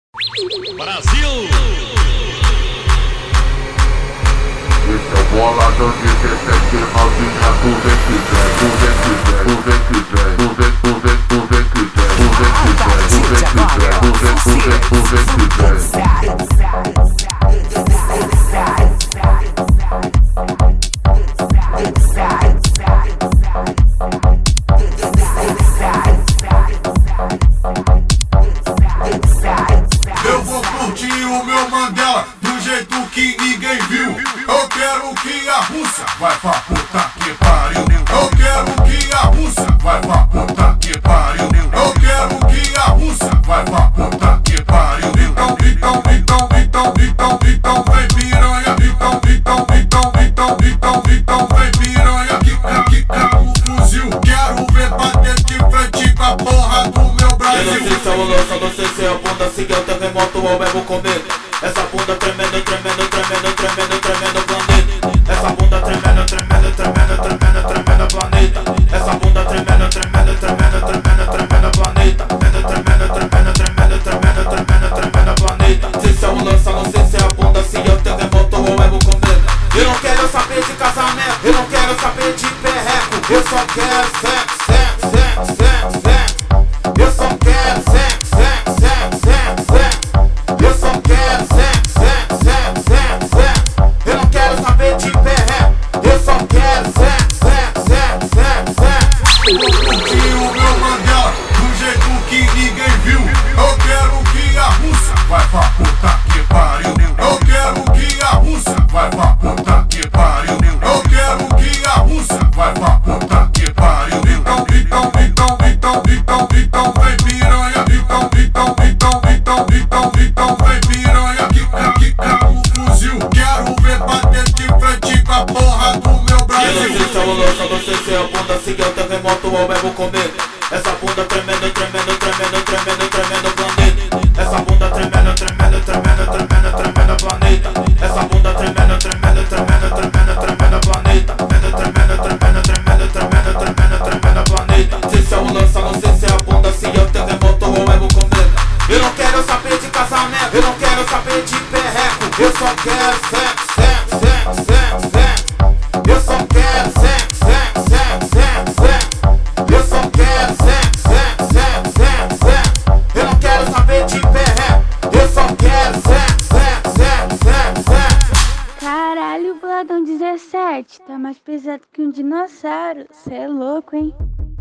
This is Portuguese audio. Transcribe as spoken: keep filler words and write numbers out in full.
Brasil! Esse é o boladão dezessete, novinha, tu vem que vem, tu vem que vem, tu vem que vem, tu vem, tu vem, tu vem que vem, tu vem que vem, tu vem que vem, tu vem, tu vem, tu vem que vem. Eu vou curtir o meu Mandela do jeito que ninguém viu. Eu quero que a russa vai pra puta que pariu. Eu quero que a russa vai pra puta que pariu. Eu quero que a russa vai pra puta que pariu. Então, então, então, então, então, então, vem piranha. Então, então, então, então, então, então, vem piranha. Quica, quica o fuzil. Quero ver bater de frente com a porra do meu Brasil. Eu não sei se eu lanço, não sei se é a bunda seguir o terremoto ou mesmo comer. Essa bunda tremendo, tremendo, tremendo, tremendo, tremendo planeta. Essa bunda tremendo, tremendo, tremendo, tremendo, tremendo planeta. Essa bunda tremendo, tremendo, tremendo, tremendo, tremendo planeta. Tremendo, tremendo, tremendo, tremendo, tremendo, tremendo, tremendo planeta. Se eu lanço, não sei se é a bunda seguir o terremoto ou mesmo comer. Eu não quero saber de casamento, eu não quero saber de perreco. Eu só quero sexo, sexo, sexo, sexo, sexo. Eu só quero sexo, sexo, sexo, sexo, sexo. Eu só quero sexo, sexo, sexo, sexo, sexo. Eu não quero saber de perreco. Eu só quero sexo, sexo, sexo, sexo, sexo. Eu vou curtir o meu Mandela do jeito que ninguém viu. Eu quero que a russa vai pra puta que pariu. Eu quero que a russa vai pra puta que pariu. Eu quero que a russa vai pra puta que pariu. Então, então, então, então, então, então, vem piranha. Então, então, então, então, então, então, vem piranha. Quica, quica o fuzil. Quero ver bater de frente com a porra do meu Eu não Brasil. sei se eu lanço, não sei se é a bunda seguir o terremoto ou mesmo comer. Essa bunda tremendo, tremendo, tremendo, tremendo, tremendo planeta. Essa bunda tremendo, tremendo, tremendo, tremendo, tremendo planeta. Essa bunda tremendo, tremendo, tremendo, tremendo, tremendo planeta. Tremendo, tremendo, tremendo, tremendo, tremendo, tremendo, tremendo planeta. Se eu lanço, não sei se é a bunda seguir o terremoto ou mesmo comer. Eu não quero saber de casamento, eu não quero saber de perreco. Eu só quero sexo, sexo, sexo, sexo, sexo. Eu só quero sexo, sexo, sexo, sexo, sexo. Eu só quero sexo, sexo, sexo, sexo, sexo. Eu não quero saber de perreco. Eu só quero sexo, sexo, sexo, sexo, sexo. Caralho, o Boladão dezessete tá mais pesado que um dinossauro. Cê é louco, hein?